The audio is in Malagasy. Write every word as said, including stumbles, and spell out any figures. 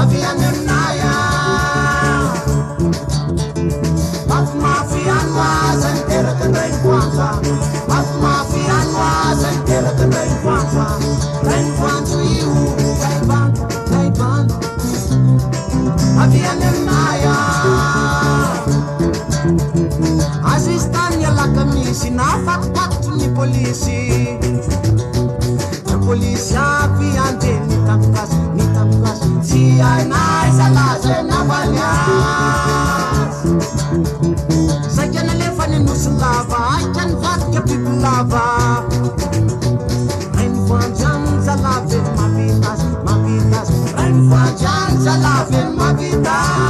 avianernaya Maf mafianwa zantera kandai kwanza Maf mafianwa zantera kandai kwanza Kandai kwanza iu Kandai bandu, kandai bandu avianernaya Asistanya la kamisi na fatpat ni polisi Na polisi aviante ni tamkas, ni tamkas Si ay na isalaze na banyas Sakya na lefani nusulava Ay can vat ke pipulava Rain vajan zalave mavitas, mavitas Rain vajan zalave mavitas